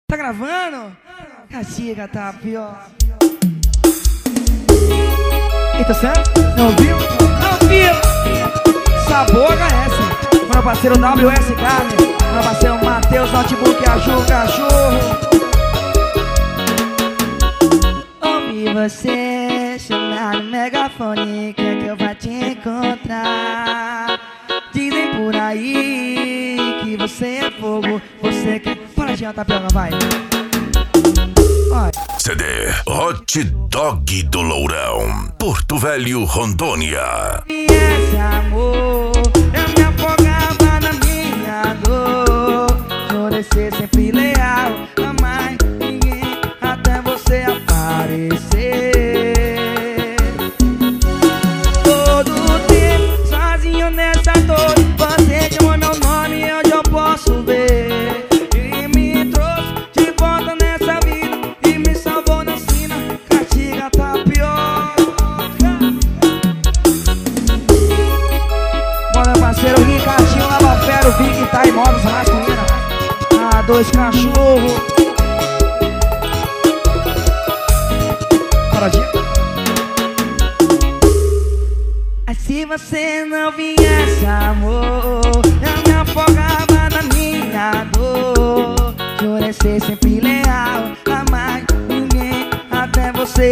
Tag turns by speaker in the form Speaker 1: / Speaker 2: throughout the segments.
Speaker 1: Tá gravando? Castiga, tá pior. Eita, certo? Não ouviu? Não ouviu! Sabor HS. Meu parceiro WSK. Meu parceiro Matheus, notebook, Aju, cachorro. Ouvi você chamar no megafone, quer que eu vá te encontrar. Dizem por aí que você é fogo, você quer... Para de tapioca, vai.
Speaker 2: CD Hot Dog do Lourão, Porto Velho, Rondônia.
Speaker 1: E esse amor, eu me afogava na minha dor. Jurei ser sempre leal, amar ninguém até você aparecer. Todo tempo sozinho nessa dor, você chamou meu nome e hoje eu posso ver. E me trouxe de volta nessa vida e me salvou na sina, castiga tá pior. Bora parceiro, Ricardinho, Lavafero, Vig, tá em modos masculina. Dois cachorros. Paradinha. Se você não viesse, amor, eu me afogava na minha dor. Jurei ser sempre leal, amar ninguém até você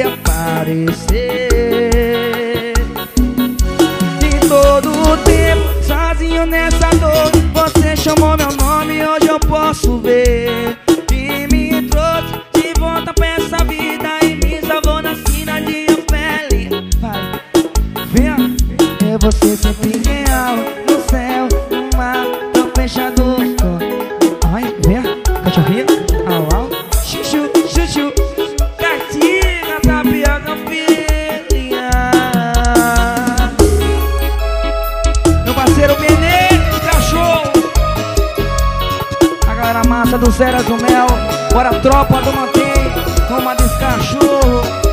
Speaker 1: aparecer. De todo o tempo, sozinho nessa dor, você chamou meu nome e hoje eu posso ver. E me trouxe de volta pra essa vida e me salvou na sina de Ofélia. Vai, vem. É você sempre real, no céu, no mar, tô fechado. Ai, vem, cachorrinho, au, au. Chuchu, chuchu, castiga, tapioca, filha. Meu parceiro Menezes, cachorro. A galera massa do Zeras do Mel. Bora tropa do Mantém, toma desse cachorro.